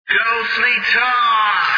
Ghostly Talk.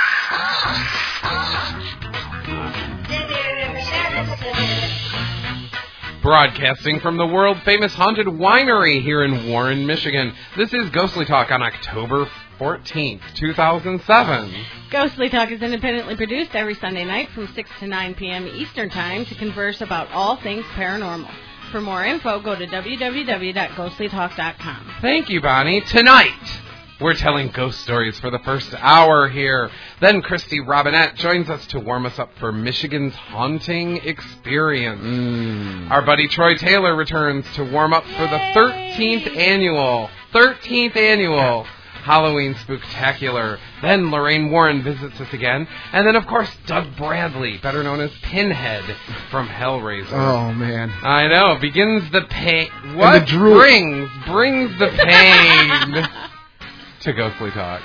Broadcasting from the world-famous Haunted Winery here in Warren, Michigan. This is Ghostly Talk on October 14th, 2007. Ghostly Talk is independently produced every Sunday night from 6 to 9 p.m. Eastern Time to converse about all things paranormal. For more info, go to www.ghostlytalk.com. Thank you, Bonnie. Tonight, we're telling ghost stories for the first hour here. Then Christy Robinette joins us to warm us up for Michigan's haunting experience. Our buddy Troy Taylor returns to warm up for the 13th annual Halloween Spooktacular. Then Lorraine Warren visits us again. And then, of course, Doug Bradley, better known as Pinhead from Hellraiser. Oh, man. I know. Begins the pain. What brings the pain to Ghostly Talk.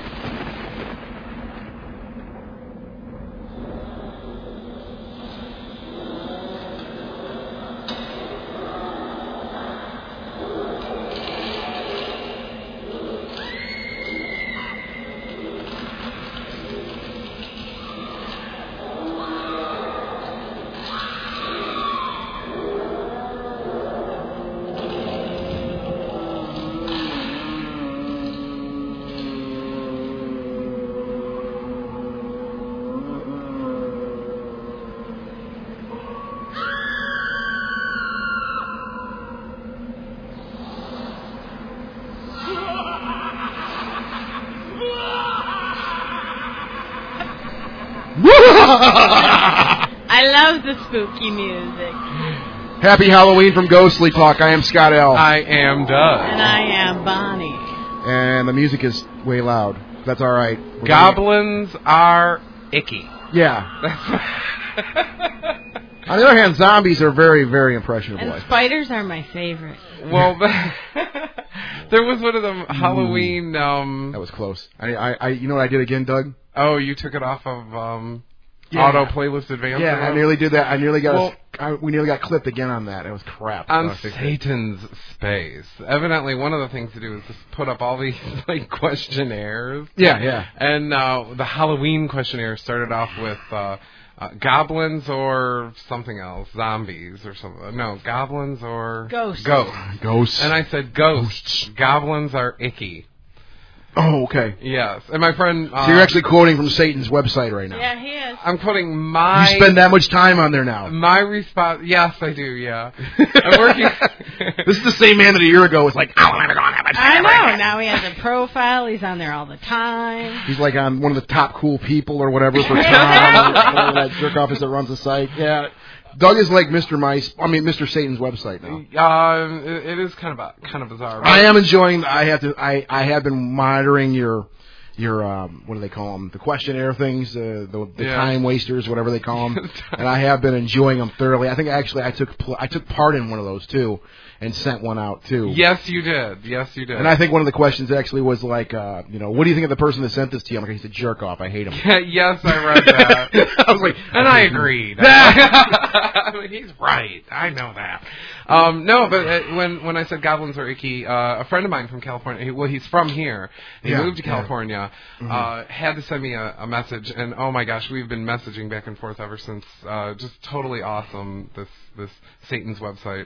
I love the spooky music. Happy Halloween from Ghostly Talk. I am Scott L. I am Doug. And I am Bonnie. And the music is way loud. That's all right. Goblins are icky. Yeah. On the other hand, zombies are very, very impressionable. And spiders are my favorite. Well, there was one of them Halloween. That was close. I you know what I did again, Doug? Oh, you took it off of Auto Playlist Advanced. Yeah, I nearly did that. We nearly got clipped again on that. It was crap. On Satan's Space. Evidently, one of the things to do is just put up all these like questionnaires. Yeah. And the Halloween questionnaire started off with goblins or something else, zombies or something. No, goblins or ghosts. Ghosts. And I said ghosts. Goblins are icky. Oh, okay. Yes. And my friend... so you're actually quoting from Satan's website right now. Yeah, he is. I'm quoting my... You spend that much time on there now. My response... Yes, I do, yeah. I'm working... This is the same man that a year ago was like, I'll never go on that much time. I know. Now he has a profile. He's on there all the time. He's like on one of the top cool people or whatever for Tom. That jerk office that runs the site. Yeah. Doug is like Mr. Satan's website now. It is kind of bizarre. I am enjoying. I have been monitoring your what do they call them? The questionnaire things, the time wasters, whatever they call them. And I have been enjoying them thoroughly. I think actually I took part in one of those too, and sent one out too. Yes, you did. And I think one of the questions actually was like, what do you think of the person that sent this to you? I'm like, he's a jerk off. I hate him. Yes, I read that. I was like, and I agreed. He's right. I know that. No, but when I said goblins are icky, a friend of mine from California, he's from here. He moved to California, had to send me a message, and oh my gosh, we've been messaging back and forth ever since. Just totally awesome, this Satan's website.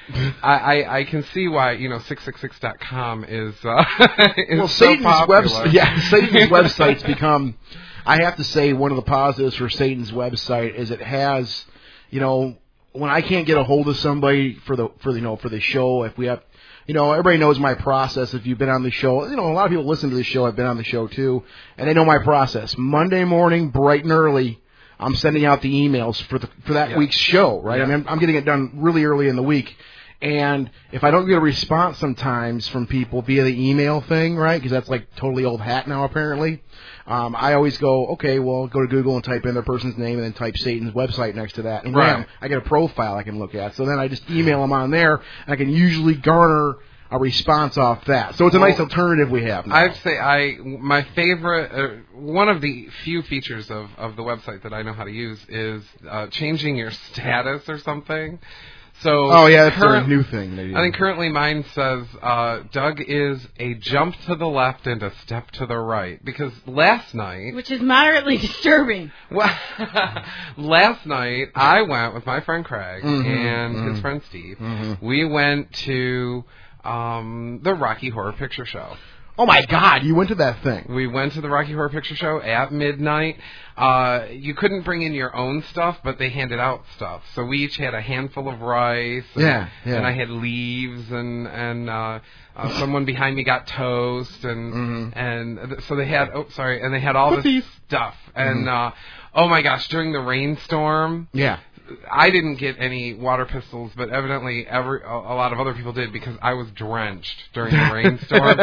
I can see why, 666.com is so Satan's popular. Satan's website's become, I have to say, one of the positives for Satan's website is it has, when I can't get a hold of somebody for the show, if we have, everybody knows my process. If you've been on the show, a lot of people listen to the show. I've been on the show too, and they know my process. Monday morning, bright and early, I'm sending out the emails for that week's show, right? Yeah. I'm getting it done really early in the week. And if I don't get a response sometimes from people via the email thing, right, because that's like totally old hat now apparently, I always go, okay, well, go to Google and type in their person's name and then type Satan's website next to that. And bam, I get a profile I can look at. So then I just email them on there, and I can usually garner a response off that. So it's a nice alternative we have now. I'd say my favorite, one of the few features of the website that I know how to use is changing your status or something. So that's a new thing. I think currently mine says Doug is a jump to the left and a step to the right, because last night, which is moderately disturbing. Well, last night I went with my friend Craig and his friend Steve. Mm-hmm. We went to the Rocky Horror Picture Show. Oh my God! You went to that thing. We went to the Rocky Horror Picture Show at midnight. You couldn't bring in your own stuff, but they handed out stuff. So we each had a handful of rice. And I had leaves, and someone behind me got toast, and so they had. Oh, sorry, and they had all this stuff. And oh my gosh, during the rainstorm. Yeah. I didn't get any water pistols, but evidently a lot of other people did, because I was drenched during the rainstorm.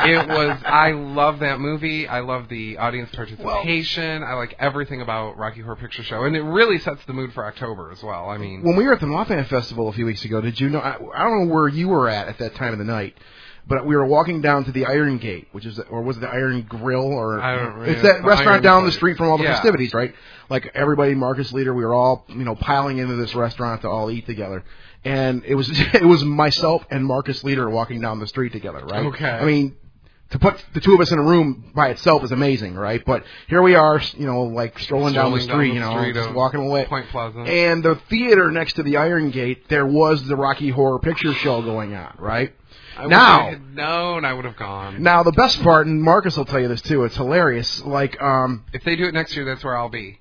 I love that movie. I love the audience participation. I like everything about Rocky Horror Picture Show, and it really sets the mood for October as well. I mean, when we were at the Mothman Festival a few weeks ago, did you know? I don't know where you were at that time of the night. But we were walking down to the Iron Gate, or was it the Iron Grill? Or I don't really it's that restaurant down the street from all the festivities, right? Like everybody, Marcus Leader, we were all piling into this restaurant to all eat together, and it was myself and Marcus Leader walking down the street together, right? Okay. I mean, to put the two of us in a room by itself is amazing, right? But here we are, like strolling down the street, just walking away. Point Pleasant. And the theater next to the Iron Gate, there was the Rocky Horror Picture Show going on, right? If I had known, I would have gone. Now, the best part, and Marcus will tell you this too, it's hilarious. Like, if they do it next year, that's where I'll be.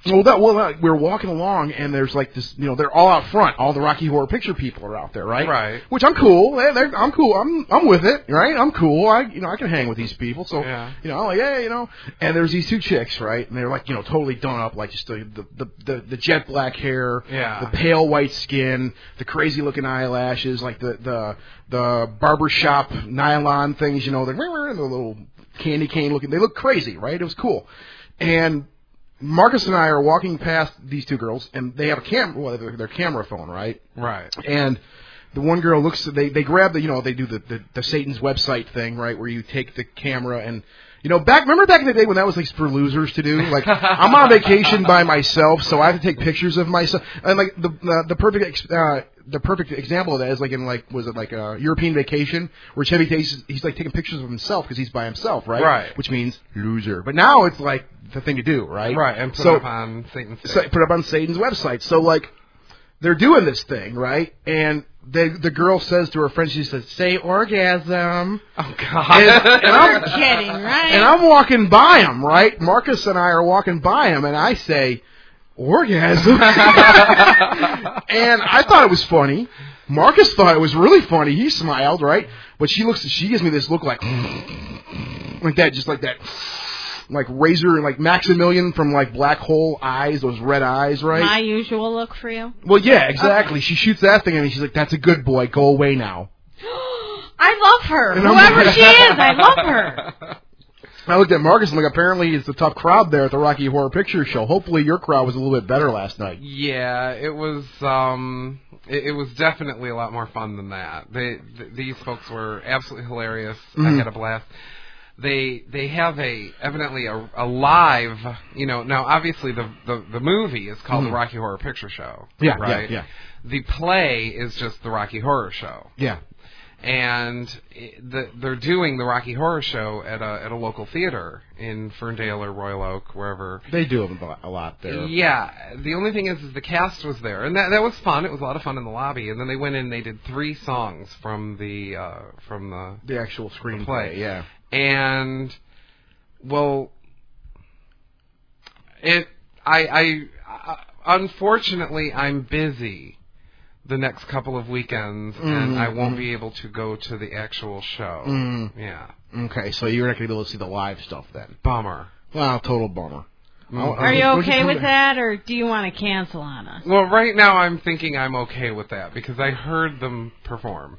We're walking along, and there's like this, they're all out front. All the Rocky Horror Picture people are out there, right? Right. Which I'm cool. I'm cool. I'm with it, right? I'm cool. I can hang with these people. So, I'm like, hey, And there's these two chicks, right? And they're like, totally done up, like just the jet black hair, the pale white skin, the crazy looking eyelashes, like the barbershop nylon things, the little candy cane looking. They look crazy, right? It was cool, and Marcus and I are walking past these two girls, and they have a camera, their camera phone, right? Right. And the one girl looks, they grab they do the Satan's website thing, right, where you take the camera and, remember back in the day when that was like for losers to do? Like, I'm on vacation by myself, so I have to take pictures of myself. And like the perfect example of that is like in was it like a European Vacation where Chevy Chase, he's like taking pictures of himself because he's by himself, right? Right. Which means loser. But now it's like the thing to do, right? Right, and put it up on Satan's put up on Satan's website. So like they're doing this thing, right? And the girl says to her friend, she says, "Say orgasm." Oh God! And I'm kidding, right? And I'm walking by him, right? Marcus and I are walking by him, and I say, "Orgasm." And I thought it was funny. Marcus thought it was really funny. He smiled, right? But she gives me this look like that, just like that. Like Razor, like Maximilian from like Black Hole eyes, those red eyes, right? My usual look for you? Well, yeah, exactly. Okay. She shoots that thing at me. She's like, "That's a good boy. Go away now." I love her. Whoever she is, I love her. I looked at Marcus and like, apparently it's a tough crowd there at the Rocky Horror Picture Show. Hopefully your crowd was a little bit better last night. Yeah, it was. It was definitely a lot more fun than that. These folks were absolutely hilarious. Mm-hmm. I had a blast. They have evidently a live, now obviously the movie is called the Rocky Horror Picture Show. Yeah, right? Yeah. The play is just the Rocky Horror Show. Yeah. And they're doing the Rocky Horror Show at a local theater in Ferndale or Royal Oak, wherever. They do a lot there. Yeah. The only thing is the cast was there, and that was fun. It was a lot of fun in the lobby. And then they went in. They did 3 songs from the actual screenplay. Yeah. And well, I unfortunately I'm busy the next couple of weekends, and I won't be able to go to the actual show. Yeah. Okay, so you're not going to be able to see the live stuff then. Bummer. Well, total bummer. Are you okay with that, or do you want to cancel on us? Well, right now I'm thinking I'm okay with that because I heard them perform.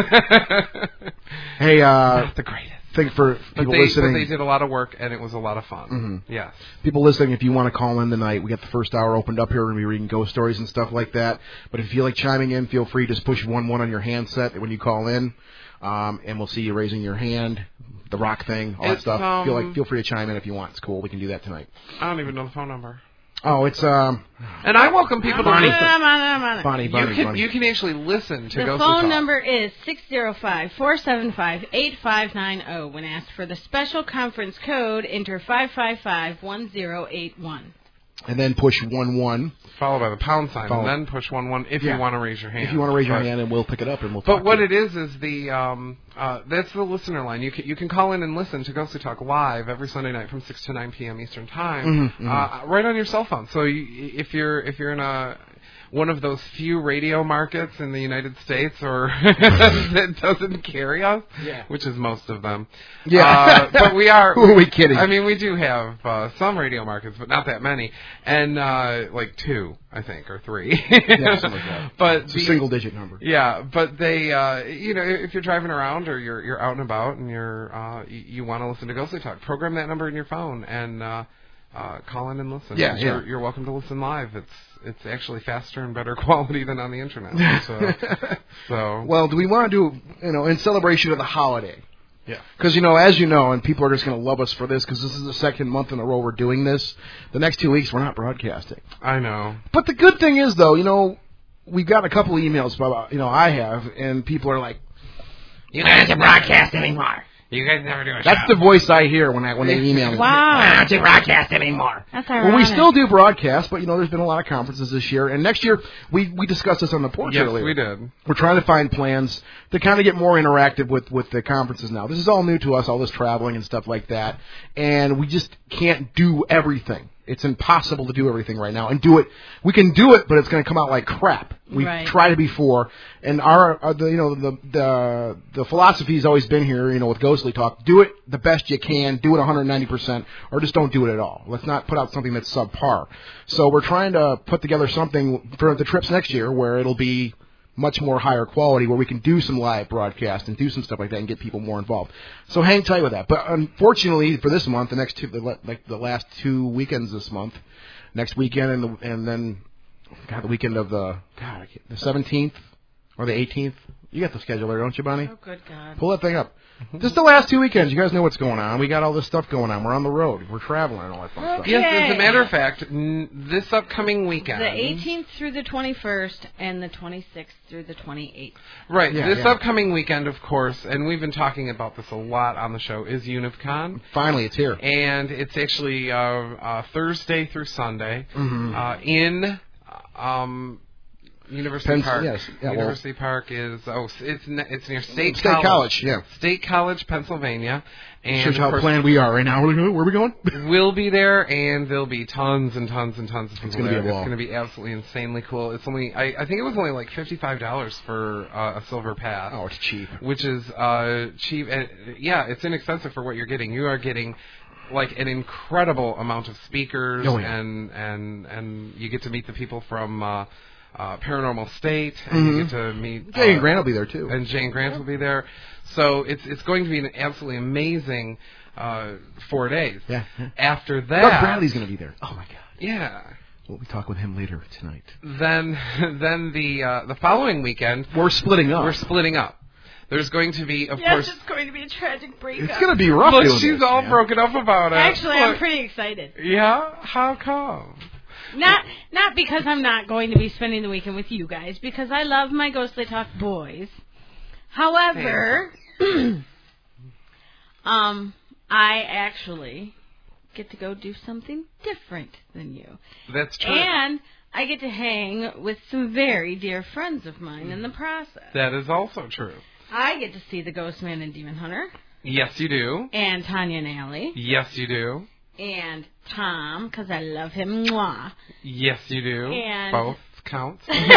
Hey, not the greatest. Think for people listening. But they did a lot of work, and it was a lot of fun. Mm-hmm. Yes. People listening, if you want to call in tonight, we got the first hour opened up here. We're going to be reading ghost stories and stuff like that. But if you feel like chiming in, feel free to just push 11 on your handset when you call in, and we'll see you raising your hand, the rock thing, all that stuff. Feel free to chime in if you want. It's cool. We can do that tonight. I don't even know the phone number. Oh, it's And I welcome people to listen. I'm on it. Bonnie. You can actually listen to The Ghostly phone Talk. number is 605-475-8590. When asked for the special conference code, enter 555-1081. And then push 11. Followed by the pound sign, and then push 11 if you want to raise your hand. If you want to raise your hand, and we'll pick it up and we'll But talk what to you. it is the that's the listener line. You can call in and listen to Ghostly Talk live every Sunday night from 6 to 9 p.m. Eastern Time, right on your cell phone. So if you're in one of those few radio markets in the United States or that doesn't carry us, which is most of them. Yeah. But we are. Who are we kidding? I mean, we do have some radio markets, but not that many. And like 2, I think, or 3. Yeah, something like that. But it's a single-digit number. Yeah, but they, if you're driving around or you're out and about and you want to listen to Ghostly Talk, program that number in your phone and call in and listen. Yeah, You're welcome to listen live. It's actually faster and better quality than on the internet. So Well, do we want to do, in celebration of the holiday? Yeah. Because, as you know, and people are just going to love us for this because this is the second month in a row we're doing this. The next 2 weeks we're not broadcasting. I know. But the good thing is, though, we've gotten a couple of emails about, I have, and people are like, You guys don't broadcast anymore. You guys never do a show. that's the voice I hear when they email me. Wow. Why don't you broadcast anymore? That's ironic. Well, we still do broadcasts, but, there's been a lot of conferences this year. And next year, we discussed this on the porch Yes, earlier. we did. We're trying to find plans to kind of get more interactive with the conferences now. This is all new to us, all this traveling and stuff like that. And we just can't do everything. It's impossible to do everything right now and do it. We can do it, but it's going to come out like crap. We've tried it before, and the philosophy has always been here, with Ghostly Talk. Do it the best you can. Do it 190%, or just don't do it at all. Let's not put out something that's subpar. So we're trying to put together something for the trips next year where it'll be much more higher quality, where we can do some live broadcast and do some stuff like that and get people more involved. So hang tight with that. But unfortunately for this month, the last 2 weekends this month, next weekend and then the weekend of the 17th or the 18th. You got the schedule there, don't you, Bonnie? Oh, good God. Pull that thing up. Just the last 2 weekends. You guys know what's going on. We got all this stuff going on. We're on the road. We're traveling and all that fun stuff. Yes, as a matter of fact, this upcoming weekend. The 18th through the 21st and the 26th through the 28th. Right. This upcoming weekend, of course, and we've been talking about this a lot on the show, is UNIVCon. Finally, it's here. And it's actually Thursday through Sunday in University Park. Yes. Yeah, University Park is it's near State College. Yeah. State College, Pennsylvania. And shows how planned we are right now. Where are we going? We'll be there, and there'll be tons and tons and tons of people gonna there. be a It's ball. going to be absolutely insanely cool. It's only I think it was only like $55 for a silver pass. Oh, it's cheap. Which is cheap, and it's inexpensive for what you're getting. You are getting like an incredible amount of speakers, and you get to meet the people from Paranormal State, and you get to meet Jay and Grant will be there too, and Jane Grant will be there. So it's going to be an absolutely amazing 4 days. Yeah. After that, Doug Bradley's going to be there. Oh my God. Yeah. We'll be talking with him later tonight. Then the following weekend, we're splitting up. There's going to be, of course, it's going to be a tragic breakup. It's going to be rough. Look, doing she's this, all man. broken up about it. Actually, Look. I'm pretty excited. Yeah? How come? Not because I'm not going to be spending the weekend with you guys, because I love my Ghostly Talk boys. However, I actually get to go do something different than you. That's true. And I get to hang with some very dear friends of mine in the process. That is also true. I get to see the Ghost Man and Demon Hunter. Yes, you do. And Tanya and Allie. Yes, you do. And Tom, because I love him. Mwah. Yes, you do. And both counts. I'm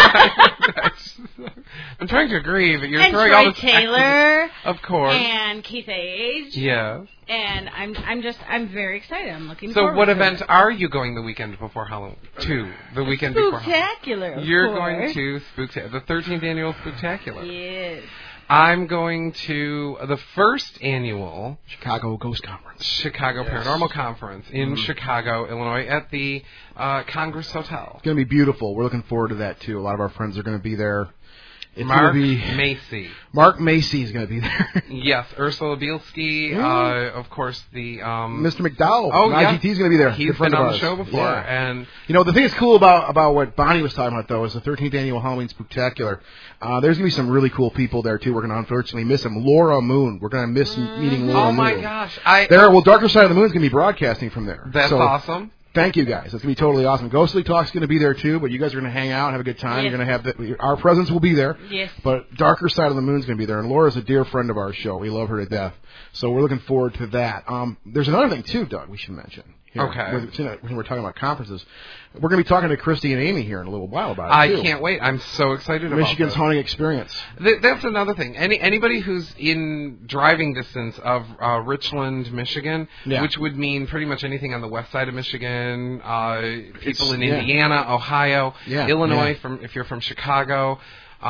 trying to agree, but you're and throwing Troy all this Taylor. Of course. And Keith Age. Yes. And I'm very excited. I'm looking So forward what to event it. are you going the weekend before Halloween? The weekend before Halloween. Spooktacular, of You're course. going to the 13th annual Spooktacular. Yes. I'm going to the first annual Chicago Ghost Conference. Chicago Paranormal Conference in Chicago, Illinois, at the Congress Hotel. It's going to be beautiful. We're looking forward to that, too. A lot of our friends are going to be there. It's Mark going to be Macy. Mark Macy is going to be there. Yes, Ursula Bielski, of course, the... Mr. McDowell. Oh, yeah. IGT is going to be there. He's Good friend been of on the ours. show before, Yeah. and... You know, the thing that's cool about what Bonnie was talking about, though, is the 13th Annual Halloween Spooktacular. There's going to be some really cool people there, too. We're going to unfortunately miss them. Laura Moon. We're going to miss meeting Laura Moon. Oh, my gosh. Darker Side of the Moon is going to be broadcasting from there. That's so, awesome. Thank you, guys. That's going to be totally awesome. Ghostly Talk's going to be there, too, but you guys are going to hang out and have a good time. Yes. You're going to have our presence will be there. Yes. But Darker Side of the Moon's going to be there, and Laura's a dear friend of our show. We love her to death. So we're looking forward to that. There's another thing, too, Doug, we should mention. Here, Okay. When we're talking about conferences, we're going to be talking to Christy and Amy here in a little while about it, too. I can't wait. I'm so excited about Michigan's this. haunting experience. That's another thing. Anybody who's in driving distance of Richland, Michigan, which would mean pretty much anything on the west side of Michigan, people in Indiana, Ohio, Illinois, if you're from Chicago,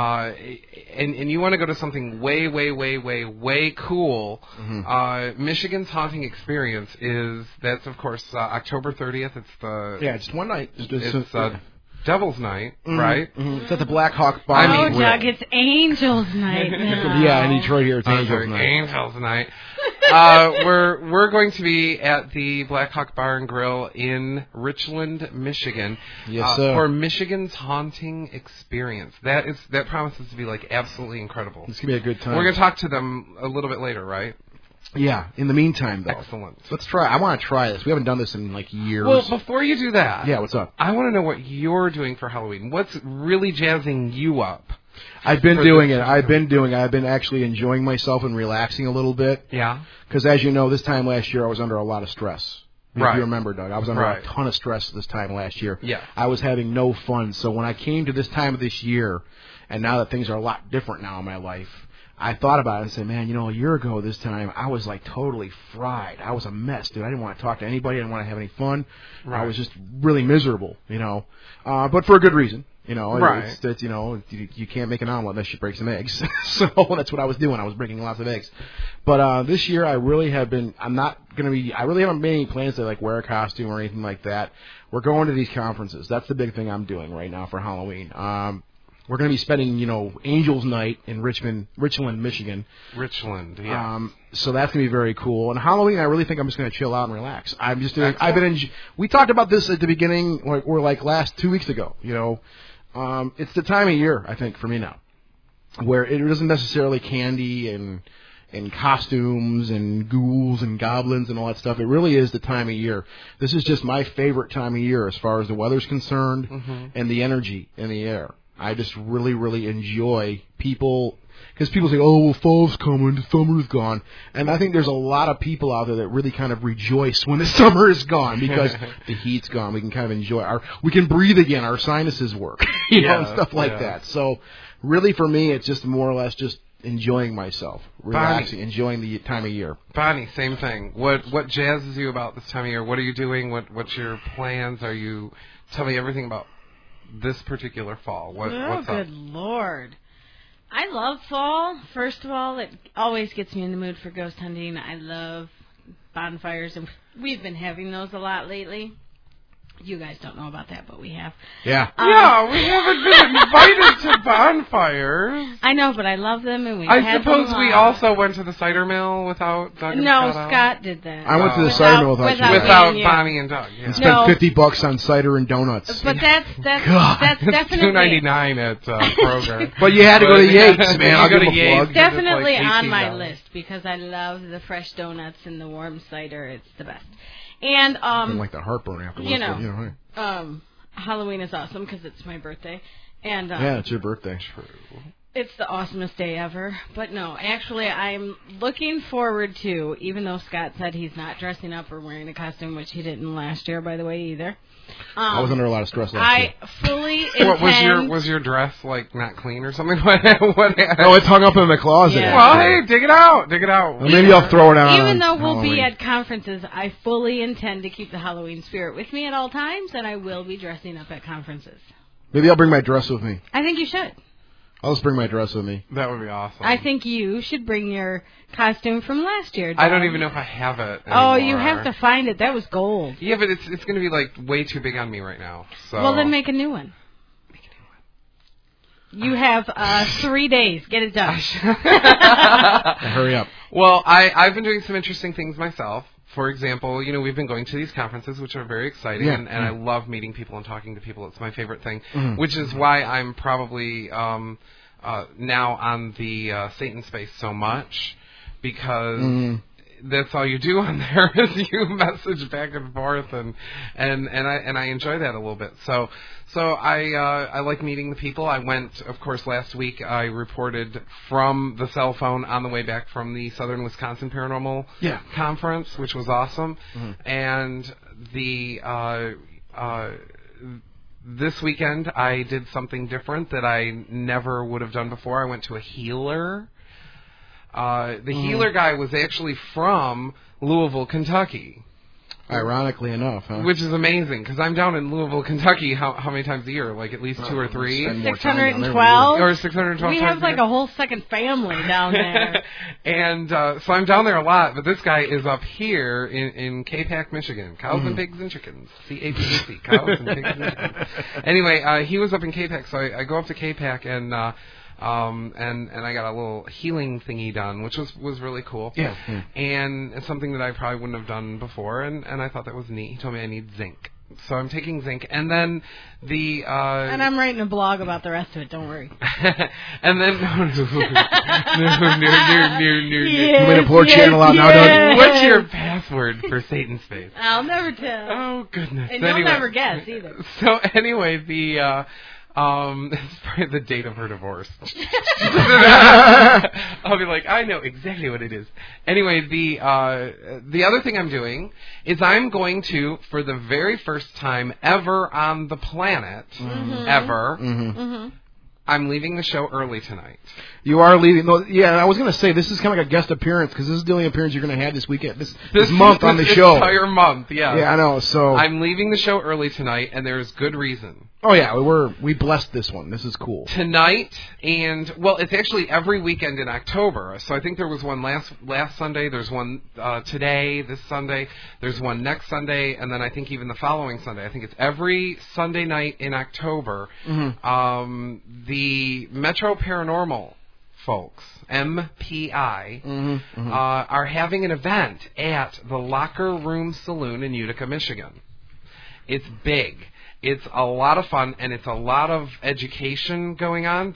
and you want to go to something way cool, Michigan's Haunting Experience that's of course October 30th. It's just one night. It's Devil's Night, right? Mm-hmm. It's at the Black Hawk Bar. Doug, it's Angels Night now. Yeah, in Detroit here, it's Angels Night. Angels Night. We're going to be at the Black Hawk Bar and Grill in Richland, Michigan. Yes, sir. For Michigan's Haunting Experience. That promises to be like absolutely incredible. It's gonna be a good time. We're gonna talk to them a little bit later, right? Yeah. In the meantime, though, excellent. Let's try. I want to try this. We haven't done this in like years. Well, before you do that, what's up? I want to know what you're doing for Halloween. What's really jazzing you up? I've been doing it. I've been actually enjoying myself and relaxing a little bit. Yeah. Because as you know, this time last year I was under a lot of stress. If you remember, Doug, I was under a ton of stress this time last year. Yeah. I was having no fun. So when I came to this time of this year, and now that things are a lot different now in my life, I thought about it and said, man, a year ago this time, I was like totally fried. I was a mess, dude. I didn't want to talk to anybody. I didn't want to have any fun. Right. I was just really miserable, but for a good reason. Right. It's you can't make an omelet unless you break some eggs. So that's what I was doing. I was breaking lots of eggs. But this year I really haven't made any plans to like wear a costume or anything like that. We're going to these conferences. That's the big thing I'm doing right now for Halloween. We're going to be spending, Angels Night in Richland, Michigan. Richland, yeah. So that's going to be very cool. And Halloween, I really think I'm just going to chill out and relax. We talked about this at the beginning, or like last 2 weeks ago. It's the time of year, I think, for me now, where it isn't necessarily candy and costumes and ghouls and goblins and all that stuff. It really is the time of year. This is just my favorite time of year as far as the weather's concerned and the energy in the air. I just really, really enjoy people, because people say, oh, well, fall's coming, the summer's gone. And I think there's a lot of people out there that really kind of rejoice when the summer is gone, because the heat's gone. We can kind of enjoy we can breathe again, our sinuses work, and stuff like that. So really for me, it's just more or less just enjoying myself, relaxing, enjoying the time of year. Bonnie, same thing. What jazzes you about this time of year? What are you doing? What's your plans? Tell me everything about this particular fall. What's up? Good Lord. I love fall. First of all, it always gets me in the mood for ghost hunting. I love bonfires, and we've been having those a lot lately. You guys don't know about that, but we have. Yeah. We haven't been invited to bonfires. I know, but I love them, and I suppose we also went to the cider mill without Doug and No, Scott Scott did that. I went to the cider mill without Bonnie and Doug. Yeah. And spent $50 on cider and donuts. But that's definitely $2.99 at Kroger. But you had to go to Yates, man. I'll give a plug. Definitely on my list, because I love the fresh donuts and the warm cider. It's the best. And I don't like the heartburn afterwards. Halloween is awesome because it's my birthday, and it's your birthday. True. It's the awesomest day ever. But no, actually, I'm looking forward to, even though Scott said he's not dressing up or wearing a costume, which he didn't last year, by the way, either. I was under a lot of stress last year. I fully intend... was your dress, like, not clean or something? No, it's hung up in the closet. Yeah. Well, hey, dig it out. Well, maybe I'll throw it out. Even though we'll be at conferences, I fully intend to keep the Halloween spirit with me at all times, and I will be dressing up at conferences. Maybe I'll bring my dress with me. I think you should. I'll just bring my dress with me. That would be awesome. I think you should bring your costume from last year, Doug. I don't even know if I have it anymore. Oh, you have to find it. That was gold. Yeah, but it's going to be, like, way too big on me right now. So. Well, then make a new one. You have 3 days. Get it done. Hurry up. Well, I've been doing some interesting things myself. For example, we've been going to these conferences, which are very exciting, and I love meeting people and talking to people. It's my favorite thing, which is why I'm probably now on the Satan space so much, because that's all you do on there is you message back and forth, and I enjoy that a little bit. So I like meeting the people. I went, of course, last week. I reported from the cell phone on the way back from the Southern Wisconsin Paranormal Conference, which was awesome. And this weekend I did something different that I never would have done before. I went to a healer. The healer guy was actually from Louisville, Kentucky. Ironically enough, huh? Which is amazing, because I'm down in Louisville, Kentucky, how many times a year? Like at least 2 or 3? 612. Or 612 We times have a like year. a whole second family down there. And so I'm down there a lot, but this guy is up here in Capac, Michigan. Cows and pigs and chickens. C-A-P-A-C. Cows and pigs and chickens. Anyway, he was up in Capac, so I go up to Capac and I got a little healing thingy done, which was really cool. Yeah. And it's something that I probably wouldn't have done before, and I thought that was neat. He told me I need zinc. So I'm taking zinc, and then the and I'm writing a blog about the rest of it. Don't worry. And then no. You made a poor channel out now, don't you? What's your password for Satan's Space? I'll never tell. Oh goodness! And Anyway, you'll never guess either. So anyway, the it's probably the date of her divorce. I'll be like, I know exactly what it is. Anyway, the other thing I'm doing is I'm going to, for the very first time ever on the planet, I'm leaving the show early tonight. You are leaving. No, yeah, I was going to say, this is kind of like a guest appearance, because this is the only appearance you're going to have this weekend, this month on the show. This entire month, yeah. Yeah, I know, so... I'm leaving the show early tonight, and there's good reason. Oh, yeah, we blessed this one. This is cool. Tonight, and, well, it's actually every weekend in October. So I think there was one last Sunday. There's one today, this Sunday. There's one next Sunday, and then I think even the following Sunday. I think it's every Sunday night in October. The Metro Paranormal folks, MPI, are having an event at the Locker Room Saloon in Utica, Michigan. It's big. It's a lot of fun, and it's a lot of education going on.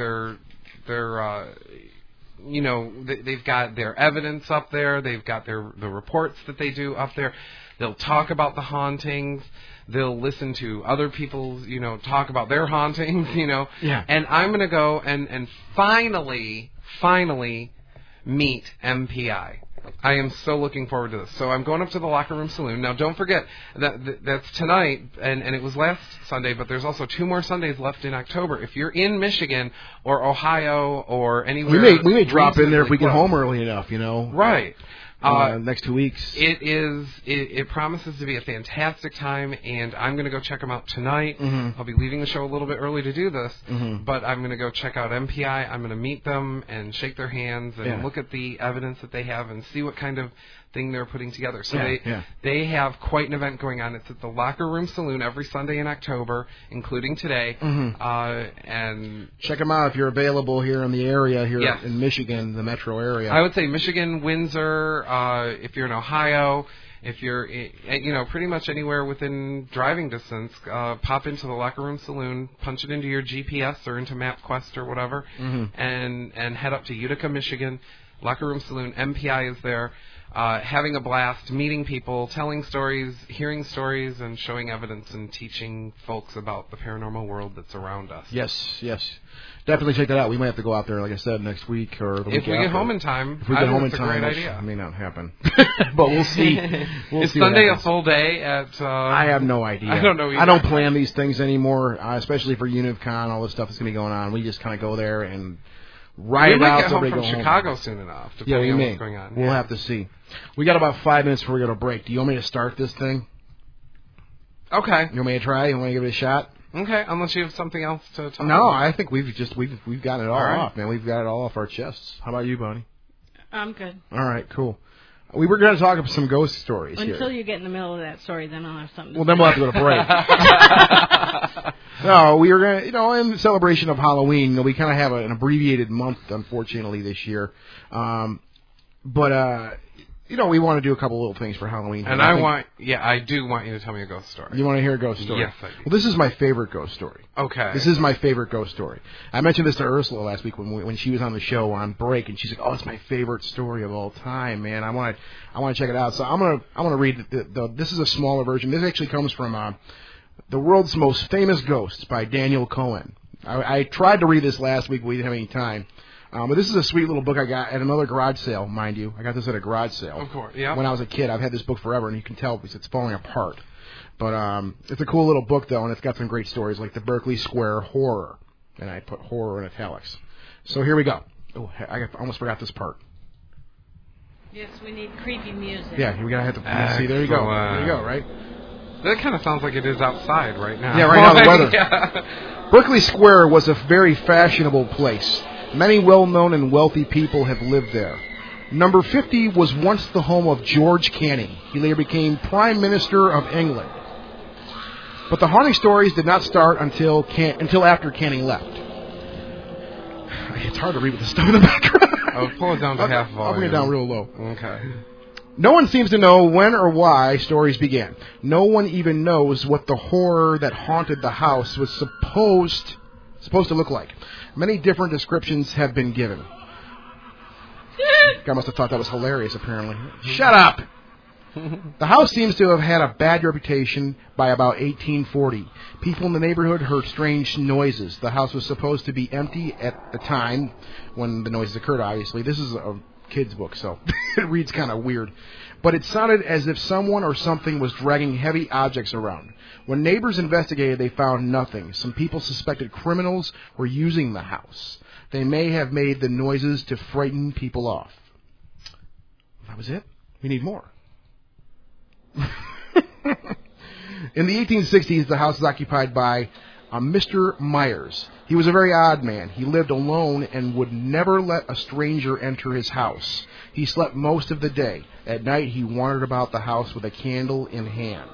They've got their evidence up there. They've got the reports that they do up there. They'll talk about the hauntings. They'll listen to other people's, talk about their hauntings, Yeah. And I'm going to go and finally meet MPI. I am so looking forward to this. So I'm going up to the Locker Room Saloon. Now, don't forget that's tonight, and it was last Sunday, but there's also 2 more Sundays left in October. If you're in Michigan or Ohio or anywhere... We may drop in there if we get home early enough, Right. Next 2 weeks. It promises to be a fantastic time, and I'm going to go check them out tonight. I'll be leaving the show a little bit early to do this, but I'm going to go check out MPI. I'm going to meet them and shake their hands and look at the evidence that they have and see what kind of thing they're putting together. So they have quite an event going on. It's at the Locker Room Saloon every Sunday in October, including today. And check them out if you're available here in the area, in Michigan, the metro area. I would say Michigan, Windsor, if you're in Ohio, if you're, pretty much anywhere within driving distance, pop into the Locker Room Saloon, punch it into your GPS or into MapQuest or whatever, and head up to Utica, Michigan. Locker Room Saloon, MPI is there, having a blast, meeting people, telling stories, hearing stories, and showing evidence and teaching folks about the paranormal world that's around us. Yes. Definitely check that out. We might have to go out there, like I said, next week or the week If we get home in time. If we get home in it's time, a great which idea. may not happen. But we'll see. Is Sunday a full day at... I have no idea. I don't know either. I don't plan these things anymore, especially for UnivCon, all this stuff that's going to be going on. We just kind of go there and ride it out. We might get home from go Chicago soon enough, depending on what's going on. We'll have to see. We got about 5 minutes before we go to break. Do you want me to start this thing? Okay. You want me to try? You want to give it a shot? Okay, unless you have something else to talk about. No, I think we've gotten it all off, man. We've got it all off our chests. How about you, Bonnie? I'm good. All right, cool. We were going to talk about some ghost stories Until here. you get in the middle of that story, then I'll have something to Well, then we'll have to go to break. No, we were going to, in celebration of Halloween, we kind of have an abbreviated month, unfortunately, this year. But we want to do a couple little things for Halloween. And I do want you to tell me a ghost story. You want to hear a ghost story? Yes, I do. Well, this is my favorite ghost story. Okay. This is my favorite ghost story. I mentioned this to Ursula last week when she was on the show on break, and she's like, "Oh, it's my favorite story of all time, man. I want to check it out." So I'm gonna read this is a smaller version. This actually comes from The World's Most Famous Ghosts by Daniel Cohen. I tried to read this last week, but we didn't have any time. But this is a sweet little book I got at another garage sale, mind you. I got this at a garage sale. Of course, yeah. When I was a kid, I've had this book forever, and you can tell because it's falling apart. But it's a cool little book, though, and it's got some great stories, like the Berkeley Square Horror. And I put horror in italics. So here we go. Oh, I almost forgot this part. Yes, we need creepy music. Yeah, we're going to have to see. There you go. There you go, right? That kind of sounds like it is outside right now. Yeah, right now the weather. Yeah. Berkeley Square was a very fashionable place. Many well-known and wealthy people have lived there. Number 50 was once the home of George Canning. He later became Prime Minister of England. But the haunting stories did not start until after Canning left. It's hard to read with the stuff in the background. I'll pull it down to half volume. I'll bring it down real low. Okay. No one seems to know when or why stories began. No one even knows what the horror that haunted the house was supposed to look like. Many different descriptions have been given. Guy must have thought that was hilarious, apparently. Shut up! The house seems to have had a bad reputation by about 1840. People in the neighborhood heard strange noises. The house was supposed to be empty at the time when the noises occurred, obviously. This is a kid's book, so it reads kind of weird. But it sounded as if someone or something was dragging heavy objects around. When neighbors investigated, they found nothing. Some people suspected criminals were using the house. They may have made the noises to frighten people off. That was it? We need more. In the 1860s, the house was occupied by Mr. Myers. He was a very odd man. He lived alone and would never let a stranger enter his house. He slept most of the day. At night, he wandered about the house with a candle in hand.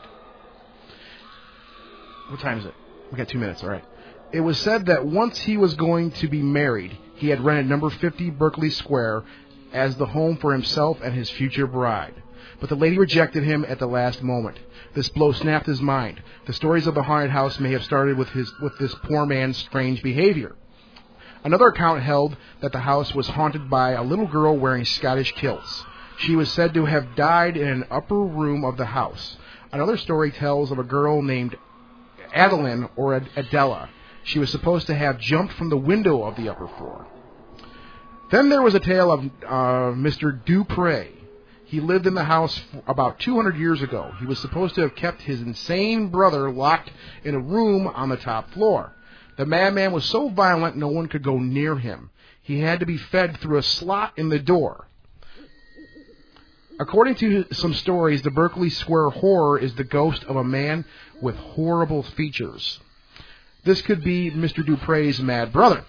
What time is it? We got 2 minutes, all right. It was said that once he was going to be married, he had rented number 50 Berkeley Square as the home for himself and his future bride. But the lady rejected him at the last moment. This blow snapped his mind. The stories of the haunted house may have started with this poor man's strange behavior. Another account held that the house was haunted by a little girl wearing Scottish kilts. She was said to have died in an upper room of the house. Another story tells of a girl named Adeline or Adela. She was supposed to have jumped from the window of the upper floor. Then there was a tale of Mr. Dupre. He lived in the house about 200 years ago. He was supposed to have kept his insane brother locked in a room on the top floor. The madman was so violent no one could go near him. He had to be fed through a slot in the door. According to some stories, the Berkeley Square Horror is the ghost of a man with horrible features. This could be Mr. Dupre's mad brother.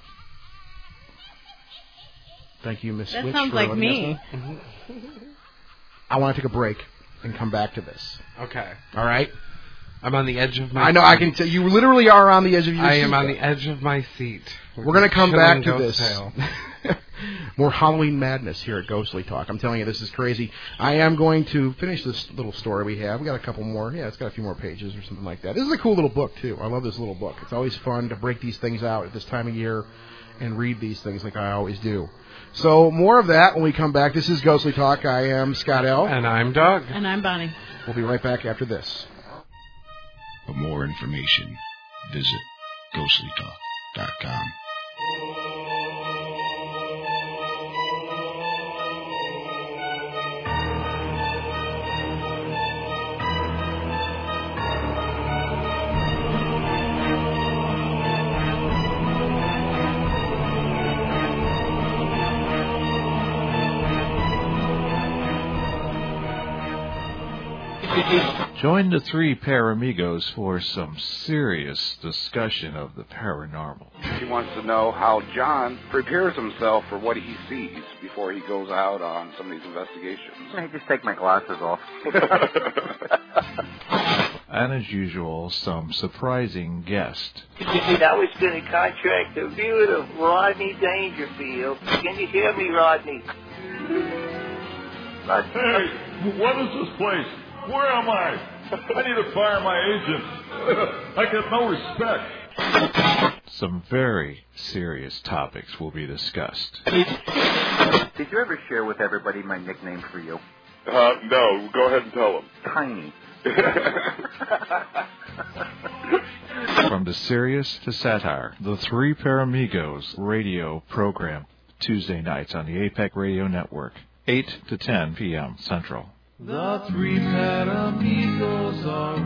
Thank you, Miss Switch. That sounds like me. I want to take a break and come back to this. Okay. All right? I'm on the edge of my I know, seat. I can tell. You literally are on the edge of your seat. I am on the edge of my seat. We're going to come back to Chilling this. ghost tale. More Halloween madness here at Ghostly Talk. I'm telling you, this is crazy. I am going to finish this little story we have. We got a couple more. Yeah, it's got a few more pages or something like that. This is a cool little book, too. I love this little book. It's always fun to break these things out at this time of year and read these things like I always do. So more of that when we come back. This is Ghostly Talk. I am Scott L. And I'm Doug. And I'm Bonnie. We'll be right back after this. For more information, visit ghostlytalk.com. Join the three Paramigos for some serious discussion of the paranormal. She wants to know how John prepares himself for what he sees before he goes out on some of these investigations. I just take my glasses off. And as usual, some surprising guest. I was going to contract a viewing of Rodney Dangerfield. Can you hear me, Rodney? Hey, what is this place? Where am I? I need to fire my agent. I get no respect. Some very serious topics will be discussed. Did you ever share with everybody my nickname for you? No. Go ahead and tell them. Tiny. From the serious to satire, the Three Paramigos radio program, Tuesday nights on the APEC Radio Network, 8 to 10 p.m. Central. The Three Paramigos are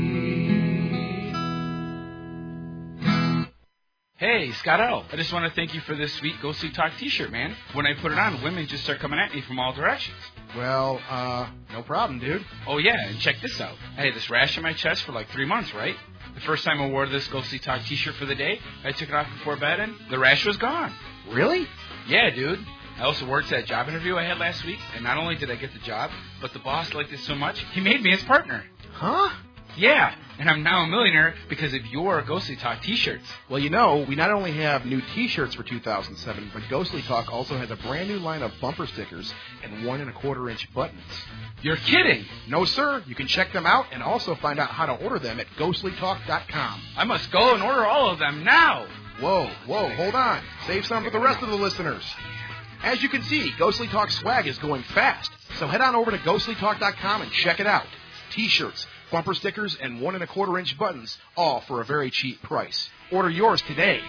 we. Hey, Scott L. I just want to thank you for this sweet Ghostly Talk t-shirt, man. When I put it on, women just start coming at me from all directions. Well, no problem, dude. Oh, yeah, and check this out. I had this rash on my chest for like 3 months, right? The first time I wore this Ghostly Talk t-shirt for the day, I took it off before bed, and the rash was gone. Really? Yeah, dude. I also worked that job interview I had last week, and not only did I get the job, but the boss liked it so much, he made me his partner. Huh? Yeah, and I'm now a millionaire because of your Ghostly Talk t-shirts. Well, you know, we not only have new t-shirts for 2007, but Ghostly Talk also has a brand new line of bumper stickers and 1 1/4-inch buttons. You're kidding? No, sir. You can check them out and also find out how to order them at ghostlytalk.com. I must go and order all of them now. Whoa, hold on. Save some for the rest of the listeners. As you can see, Ghostly Talk swag is going fast, so head on over to ghostlytalk.com and check it out. T-shirts, bumper stickers, and 1 1/4-inch buttons, all for a very cheap price. Order yours today.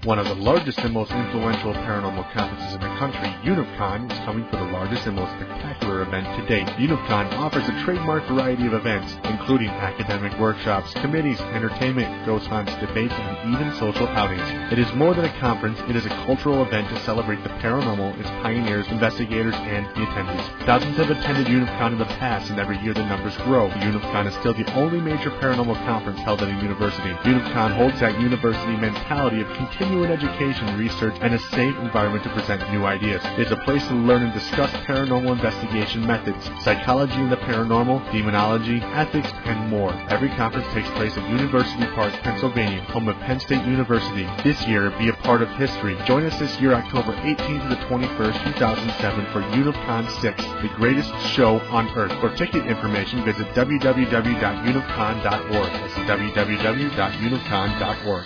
One of the largest and most influential paranormal conferences in the country, UNIFCON, is coming for the largest and most spectacular event to date. UNIFCON offers a trademark variety of events, including academic workshops, committees, entertainment, ghost hunts, debates, and even social outings. It is more than a conference, it is a cultural event to celebrate the paranormal, its pioneers, investigators, and the attendees. Thousands have attended UNIFCON in the past, and every year the numbers grow. UNIFCON is still the only major paranormal conference held at a university. UNIFCON holds that university mentality of continuing education, research, and a safe environment to present new ideas. It is a place to learn and discuss paranormal investigation methods, psychology and the paranormal, demonology, ethics, and more. Every conference takes place at University Park, Pennsylvania, home of Penn State University. This year, be a part of history. Join us this year, October 18th to the 21st, 2007, for UNIFCON 6, the greatest show on earth. For ticket information, visit www.unifcon.org. That's www.unifcon.org.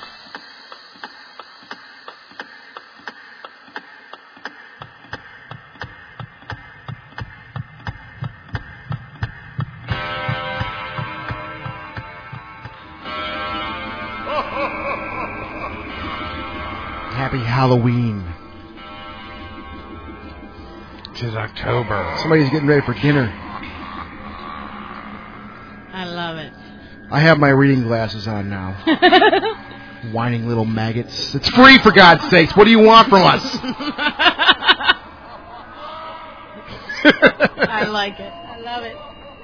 Happy Halloween. Tis October. Somebody's getting ready for dinner. I love it. I have my reading glasses on now. Whining little maggots. It's free, for God's sakes. What do you want from us? I like it. I love it.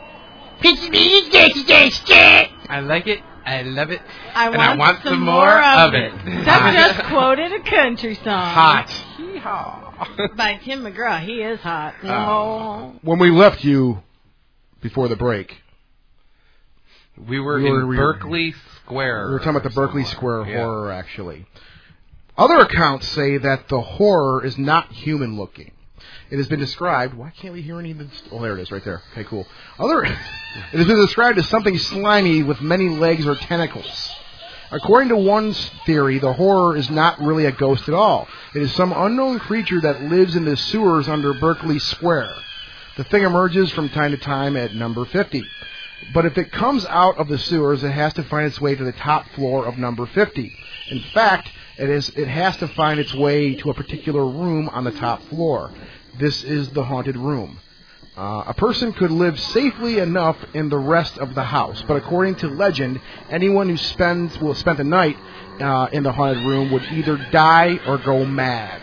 I like it. I love it. I want some more of it. Doug just quoted a country song. Hot. Hee-haw. By Tim McGraw. He is hot. Oh. When we left you before the break, we were in Berkeley Square. We were talking about the Berkeley Square horror, actually. Other accounts say that the horror is not human-looking. It has been described... Why can't we hear any of this? Oh, there it is, right there. Okay, cool. It has been described as something slimy with many legs or tentacles. According to one theory, the horror is not really a ghost at all. It is some unknown creature that lives in the sewers under Berkeley Square. The thing emerges from time to time at number 50. But if it comes out of the sewers, it has to find its way to the top floor of number 50. In fact, it has to find its way to a particular room on the top floor. This is the haunted room. A person could live safely enough in the rest of the house, but according to legend, anyone who spent the night in the haunted room would either die or go mad.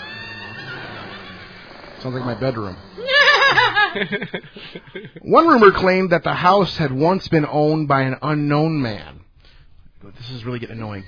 Sounds like my bedroom. One rumor claimed that the house had once been owned by an unknown man. This is really getting annoying.